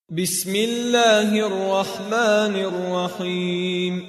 بسم الله الرحمن الرحيم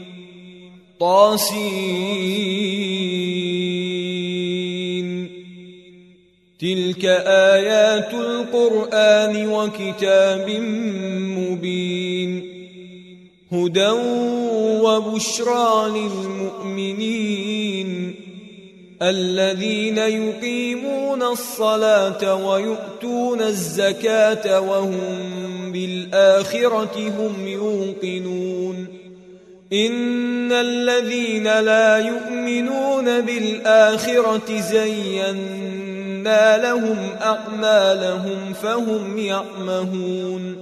طاسين تلك آيات القرآن وكتاب مبين هدى وبشرى للمؤمنين الذين يقيمون الصلاة ويؤتون الزكاة وهم بالآخرة هم يوقنون إن الذين لا يؤمنون بالآخرة زينا لهم أعمالهم فهم يعمهون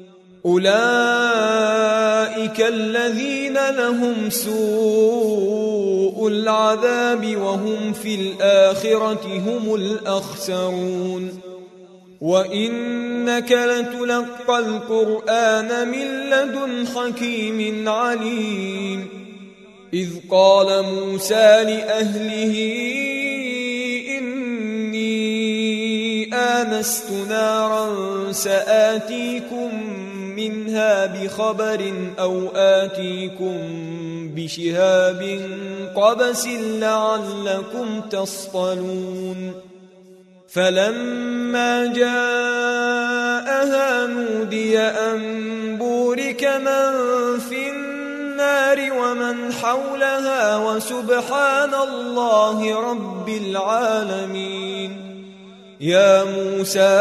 أولئك الذين لهم سوء العذاب وهم في الآخرة هم الأخسرون وإنك لتلقى القرآن من لدن حكيم عليم إذ قال موسى لأهله إني آنست نارا سآتيكم منها بخبر أو آتيكم بشهاب قبس لعلكم تصطلون فلما جاءها نودي أن بورك من في النار ومن حولها وسبحان الله رب العالمين يا موسى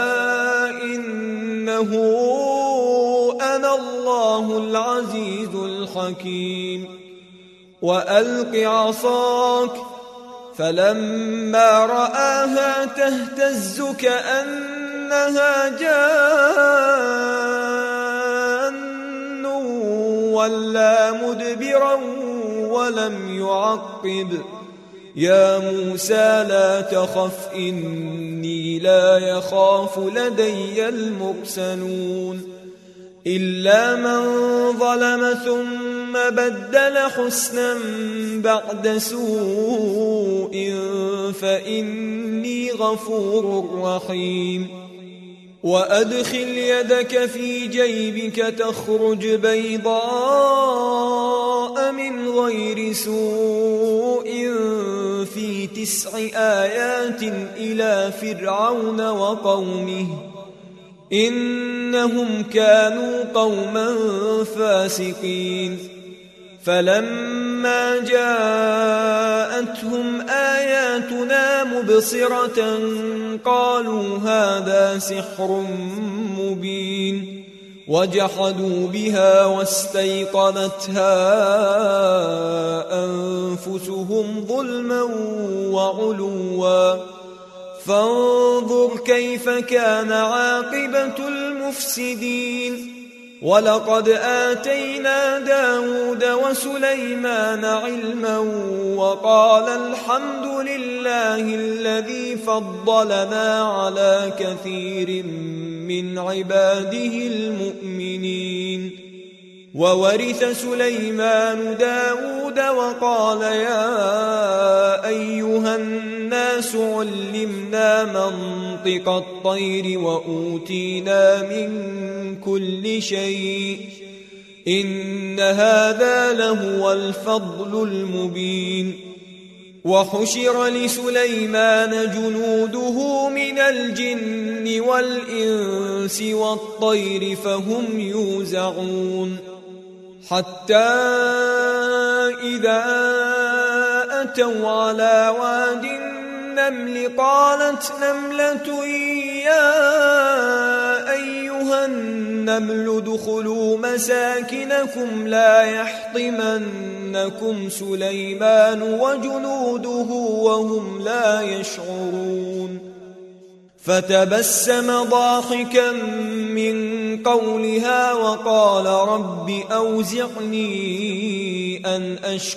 إنه أنا الله العزيز الحكيم وألق عصاك فلما رآها تهتز كأنها جان ولا مدبرا ولم يعقب يا موسى لا تخف إني لا يخاف لدي المرسلون إلا من ظلم ثم بدل حسنا بعد سوء فإني غفور رحيم وأدخل يدك في جيبك تخرج بيضاء من غير سوء في 9 آيات إلى فرعون وقومه إنهم كانوا قوما فاسقين فلما جاءتهم آياتنا مبصرة قالوا هذا سحر مبين وجحدوا بها واستيقنتها أنفسهم ظلما وعلوا فانظر كيف كان عاقبة المفسدين ولقد آتينا داود وسليمان علما وقال الحمد لله الذي فضلنا على كثير من عباده المؤمنين وورث سليمان داود وقال يا أيها الناس علمنا منطق الطير وأوتينا من كل شيء إن هذا لهو الفضل المبين وحشر لسليمان جنوده من الجن والإنس والطير فهم يوزعون حتى إذا أتوا على واد النمل قالت نملة يا أيها النمل ادخلوا مساكنكم لا يحطمنكم سليمان وجنوده وهم لا يشعرون فتبسم ضاحكا من قولها وقال رب أوزعني أن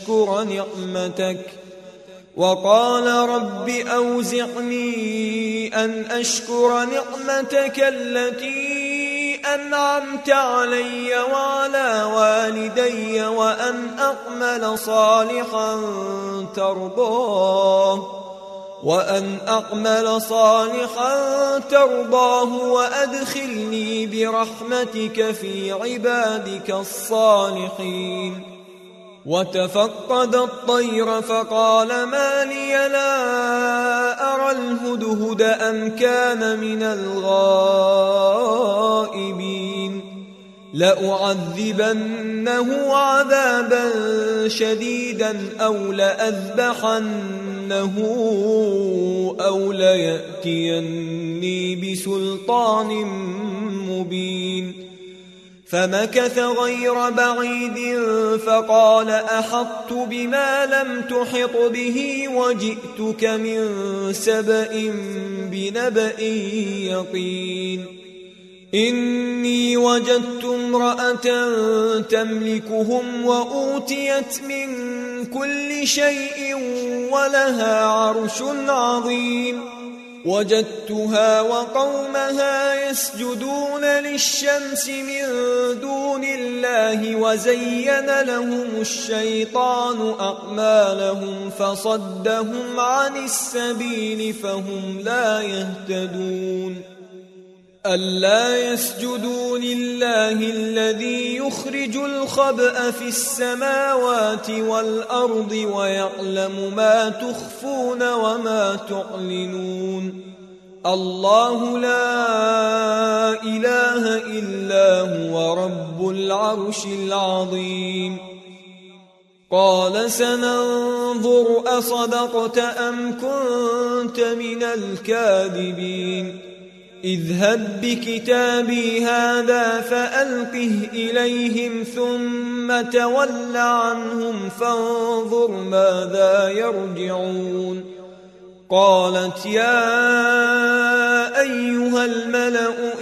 أشكر نعمتك التي أنعمت علي وعلى والدي وأن أعمل صالحا ترضاه وأن أعمل صالحا ترضاه وأدخلني برحمتك في عبادك الصالحين. وتفقد الطير فقال ما لي لا أرى الهدهد أم كان من الغائبين لأعذبنه عذابا شديدا أو لأذبحنه أو ليأتيني بسلطان مبين. فمكث غير بعيد فقال أحطت بما لم تحط به وجئتك من سبأ بنبأ يقين. إني وجدت امرأة تملكهم وأوتيت من كل شيء ولها عرش عظيم. وجدتها وقومها يسجدون للشمس من دون الله وزين لهم الشيطان أعمالهم فصدهم عن السبيل فهم لا يهتدون. ألا يسجدوا لله الذي يخرج الخبأ في السماوات والأرض ويعلم ما تخفون وما تعلنون. الله لا إله إلا هو رب العرش العظيم. قال سننظر أصدقت أم كنت من الكاذبين. اذهب بكتابي هذا فألقه إليهم ثم تول عنهم فانظر ماذا يرجعون. قالت يا أيها الملأ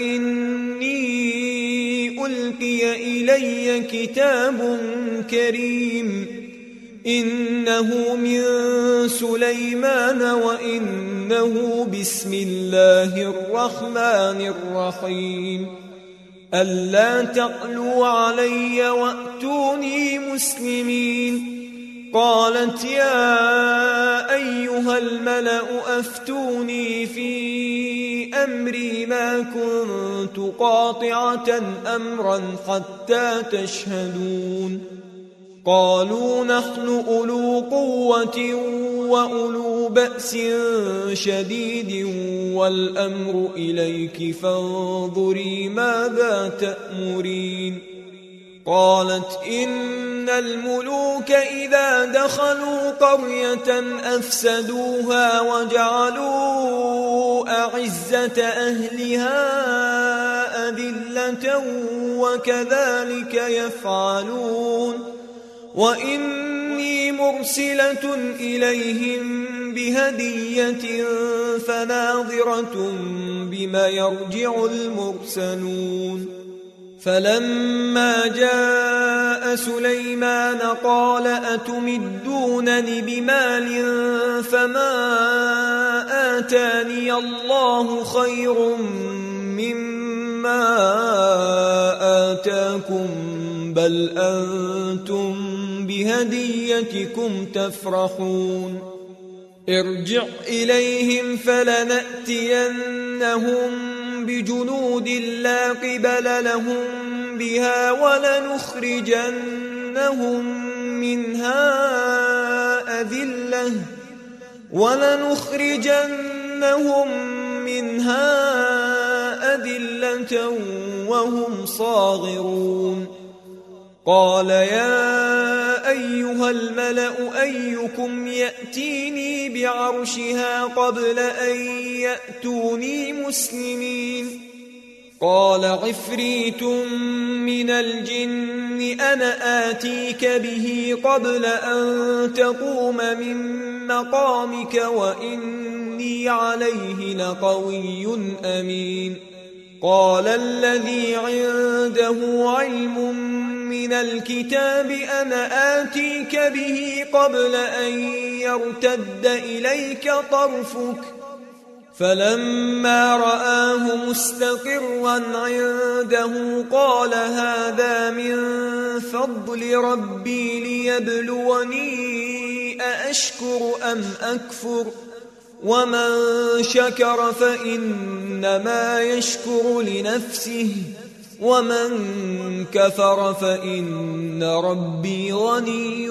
إني ألقي إلي كتاب كريم إنه من سليمان وإنه بسم الله الرحمن الرحيم. ألا تعلوا علي وأتوني مسلمين. قالت يا أيها الملأ أفتوني في أمري ما كنت قاطعة أمرا حتى تشهدون. قالوا نحن أولو قوة وأولو بأس شديد والأمر إليك فانظري ماذا تأمرين. قالت إن الملوك إذا دخلوا قرية أفسدوها وجعلوا أعزة أهلها أذلة وكذلك يفعلون. وإني مرسلة إليهم بهدية فناظرة بما يرجع المرسلون. فلما جاء سليمان قال أتمدونني بمال فما آتاني الله خير مما آتاكم بل أنتم بهديتكم تفرحون. ارجع إليهم فلنأتينهم بجنود لا قبل لهم بها ولنخرجنهم منها أذلة وهم صاغرون. قال يا أيها الملأ أيكم يأتيني بعرشها قبل أن يأتوني مسلمين. قال عفريت من الجن أنا آتيك به قبل أن تقوم من مقامك وإني عليه لقوي أمين. قال الذي عنده علم من الكتاب أنا آتيك به قبل أن يرتد إليك طرفك فلما رآه مستقرا عنده قال هذا من فضل ربي ليبلوني أأشكر أم أكفر ومن شكر فإنما يشكر لنفسه ومن كفر فإن ربي غني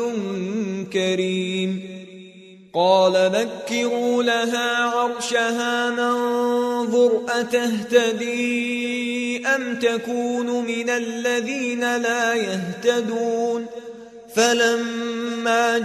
كريم. قال نكروا لها عرشها ننظر أتهتدي أم تكون من الذين لا يهتدون. فلما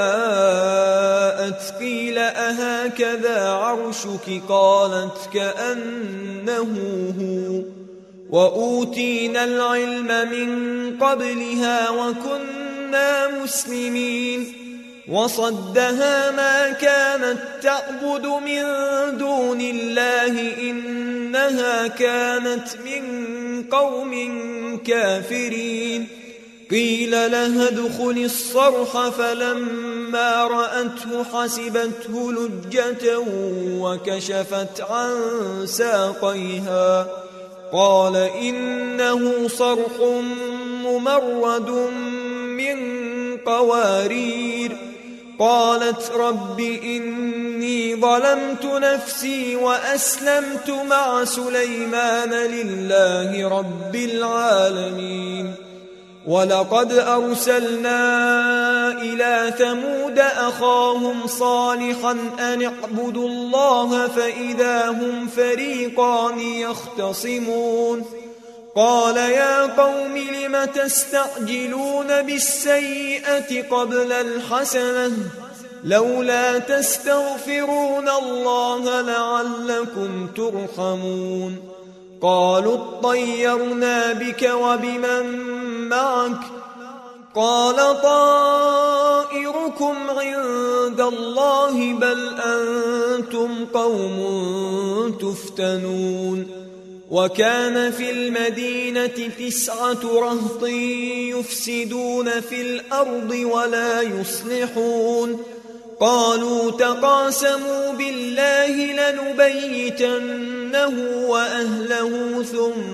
جاءت قيل أهكذا عرشك قالت كأنه هو وأوتينا العلم من قبلها وكنا مسلمين. وصدها ما كانت تعبد من دون الله إنها كانت من قوم كافرين. قيل لها ادخل الصرح فلما رأته حسبته لجة وكشفت عن ساقيها قال إنه صرح ممرد من قوارير. قالت رب إني ظلمت نفسي وأسلمت مع سليمان لله رب العالمين. ولقد أرسلنا إلى ثمود أخاهم صالحا أن اعبدوا الله فإذا هم فريقان يختصمون. قال يا قوم لم تستعجلون بالسيئة قبل الحسنة لولا تستغفرون الله لعلكم ترحمون. قالوا اطيرنا بك وبمن معك قال طائركم عند الله بل أنتم قوم تفتنون. وكان في المدينة 9 رهط يفسدون في الأرض ولا يصلحون. قالوا تقاسموا بالله لنبيتنه وأهله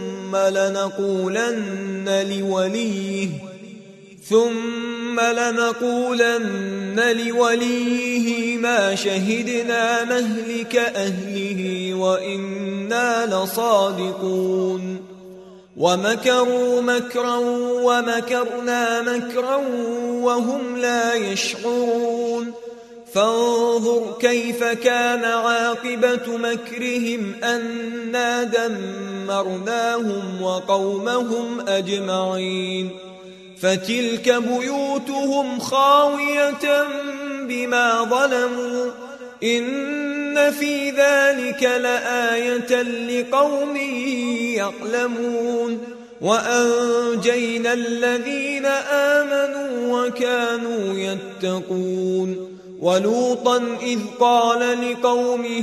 ثم لنقولن لوليه ما شهدنا مهلك أهله وإنا لصادقون. ومكروا مكرا ومكرنا مكرا وهم لا يشعرون. فانظر كيف كان عاقبة مكرهم أنا دمرناهم وقومهم أجمعين. فتلك بيوتهم خاوية بما ظلموا إن في ذلك لآية لقوم يعلمون. وأنجينا الذين آمنوا وكانوا يتقون. ولوطا إذ قال لقومه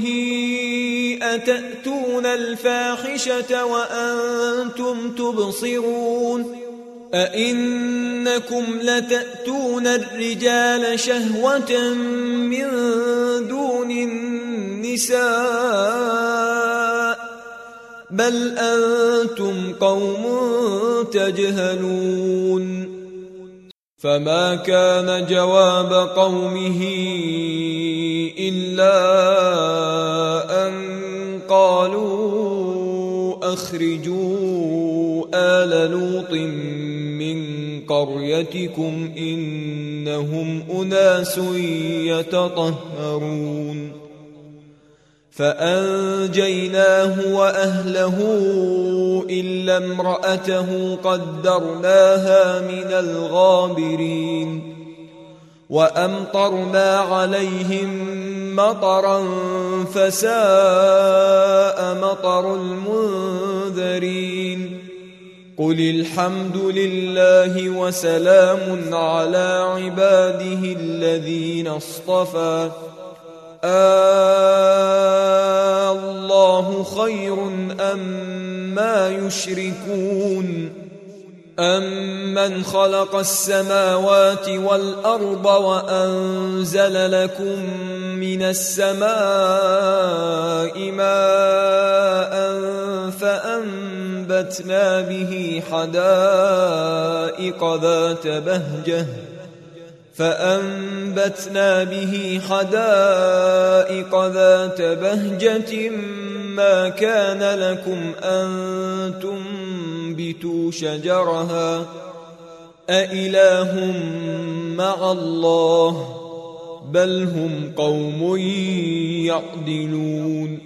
أتأتون الفاحشة وأنتم تبصرون أئنكم لتأتون الرجال شهوة من دون النساء بل أنتم قوم تجهلون. فما كان جواب قومه إلا أن قالوا أخرجوا آل لوط من قريتكم إنهم أناس يتطهرون. فأنجيناه وأهله إلا امرأته قدرناها من الغابرين. وأمطرنا عليهم مطرا فساء مطر المنذرين. قل الحمد لله وسلام على عباده الذين اصطفى الله خير أما يشركون. أمن خلق السماوات والأرض وأنزل لكم من السماء ماء فأنبتنا به حدائق ذات بهجة فأنبتنا به حدائق ذات بهجة ما كان لكم أن تنبتوا شجرها أإله مع الله بل هم قوم يعدلون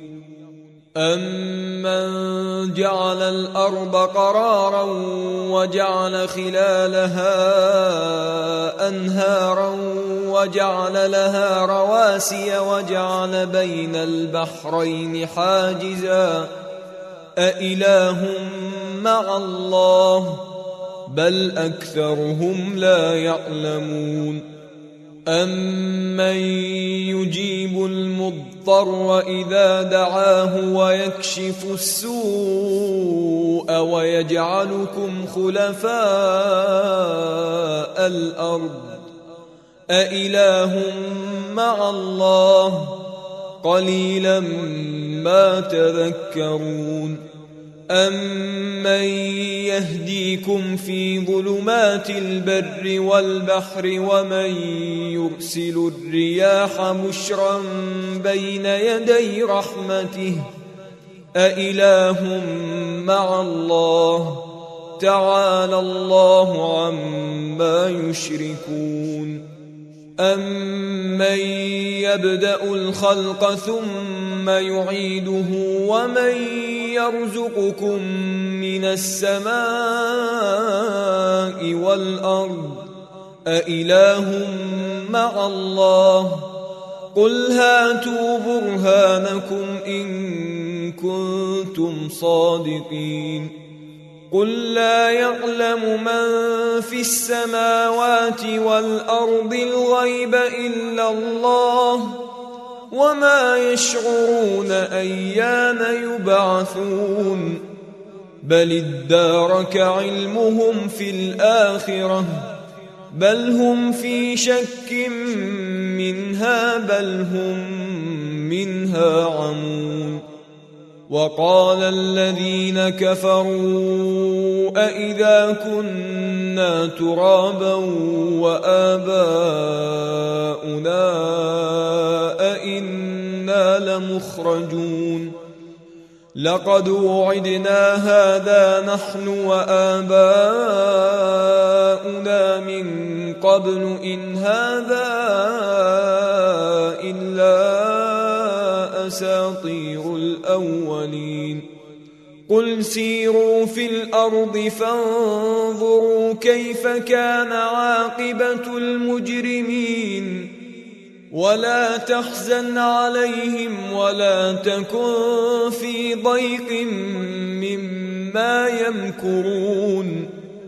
أمن جعل الأرض قرارا وجعل خلالها أنهارا وجعل لها رواسي وجعل بين البحرين حاجزا أإله مع الله بل أكثرهم لا يعلمون أمن يجيب المضطر إذا دعاه ويكشف السوء ويجعلكم خلفاء الأرض أإله مع الله قليلا ما تذكرون أمن يهديكم في ظلمات البر والبحر ومن يرسل الرياح بشرا بين يدي رحمته أإله مع الله تعالى الله عما يشركون أمن يبدأ الخلق ثم يعيده ومن يرزقكم من السماء والأرض أإله مع الله قل هاتوا برهانكم إن كنتم صادقين قل لا يعلم من في السماوات والأرض الغيب إلا الله وما يشعرون أيان يبعثون بل ادارك علمهم في الآخرة بل هم في شك منها بل هم منها عمون وقال الذين كفروا أإذا كنا ترابا وآباؤنا أإنا لمخرجون لقد وعدنا هذا نحن وآباؤنا من قبل إن هذا إلا أساطير الأولين قل سيروا في الأرض فانظروا كيف كان عاقبة المجرمين ولا تحزن عليهم ولا تكن في ضيق مما يمكرون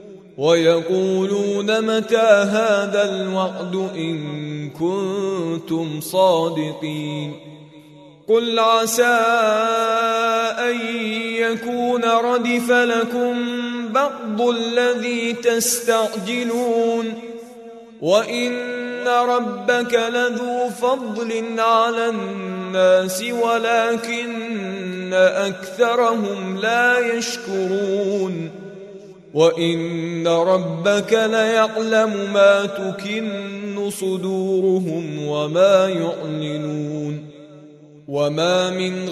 ويقولون متى هذا الوعد إن كنتم صادقين قل عسى أن يكون ردف لكم بعض الذي تستعجلون وإن ربك لذو فضل على الناس ولكن أكثرهم لا يشكرون وإن ربك ليعلم ما تكن صدورهم وما يعلنون وما من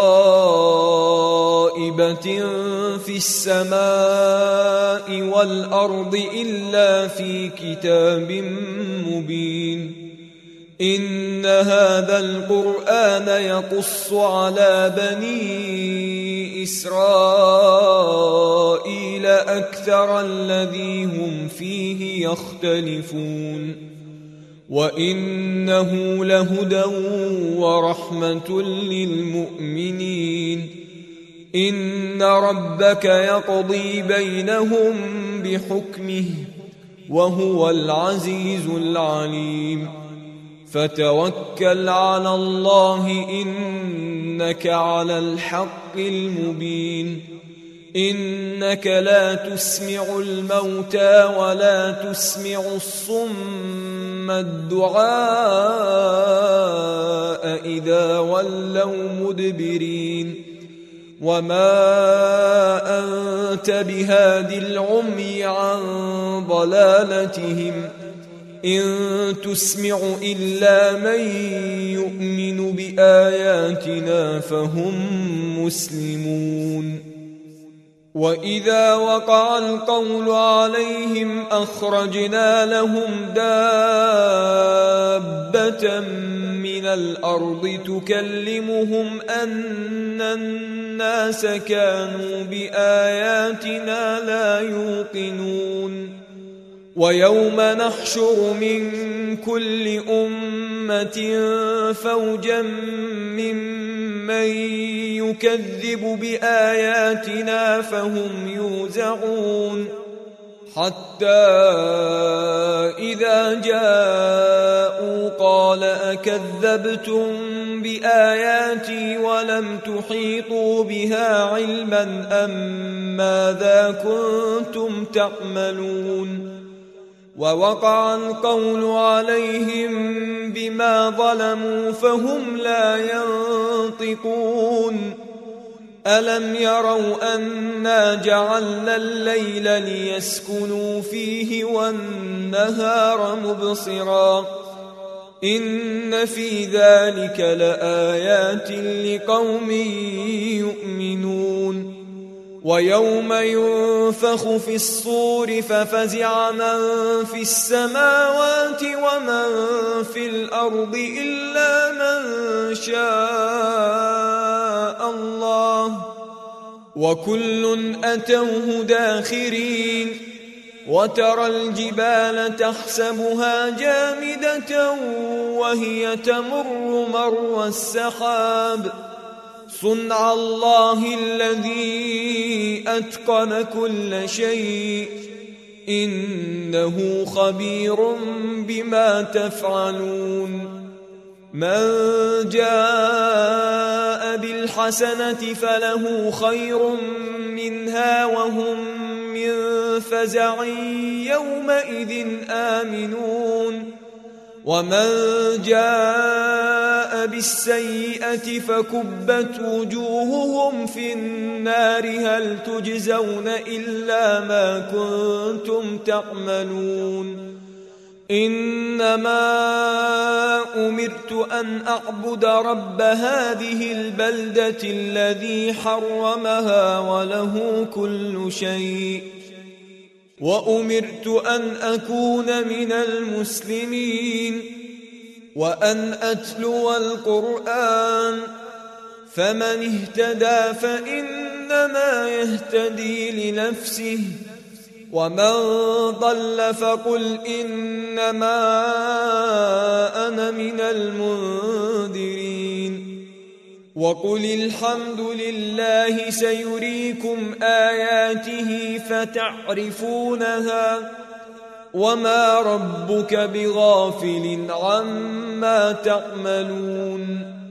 غائبة في السماء والأرض إلا في كتاب مبين إن هذا القرآن يقص على بني إسرائيل أكثر الذي هم فيه يختلفون وإنه لهدى ورحمة للمؤمنين إن ربك يقضي بينهم بحكمه وهو العزيز العليم فتوكل على الله إنك على الحق المبين إنك لا تسمع الموتى ولا تسمع الصم الدعاء إذا ولوا مدبرين وما أنت بهاد العمي عن ضلالتهم إن تسمع إلا من يؤمن بآياتنا فهم مسلمون وإذا وقع القول عليهم أخرجنا لهم دابة من الأرض تكلمهم أن الناس كانوا بآياتنا لا يوقنون ويوم نحشر من كل أمة فوجا ممن يكذب بآياتنا فهم يوزعون حتى إذا جاءوا قال أكذبتم بآياتي ولم تحيطوا بها علما أم ماذا كنتم تعملون ووقع القول عليهم بما ظلموا فهم لا ينطقون ألم يروا أنا جعلنا الليل ليسكنوا فيه والنهار مبصرا إن في ذلك لآيات لقوم يؤمنون ويوم ينفخ في الصور ففزع من في السماوات ومن في الأرض إلا من شاء الله وكل أتوه داخرين وترى الجبال تحسبها جامدة وهي تمر مر السحاب صنع الله الذي أتقن كل شيء إنه خبير بما تفعلون من جاء بالحسنة فله خير منها وهم من فزع يومئذ آمنون ومن جاء بالسيئة فكبت وجوههم في النار هل تجزون إلا ما كنتم تعملون إنما أمرت أن أعبد رب هذه البلدة الذي حرمها وله كل شيء وأمرت أن أكون من المسلمين وأن أتلو القرآن فمن اهتدى فإنما يهتدي لنفسه ومن ضل فقل إنما أنا من المنذرين وقل الحمد لله سيريكم آياته فتعرفونها وما ربك بغافل عما تعملون